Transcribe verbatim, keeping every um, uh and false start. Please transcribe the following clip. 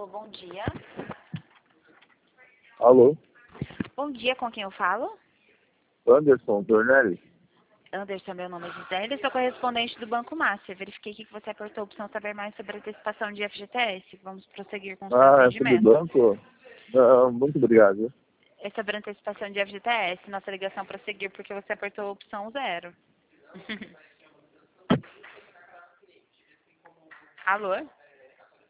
Alô, bom dia. Alô, Bom dia, com quem eu falo? Anderson Tornelli. Anderson, meu nome é Gisele, sou correspondente do Banco Master. Verifiquei que você apertou a opção saber mais sobre a antecipação de F G T S. Vamos prosseguir com o seu Ah, é sobre atendimento. banco? Não, muito obrigado. É sobre a antecipação de F G T S. Nossa ligação prosseguir porque você apertou a opção zero. Alô?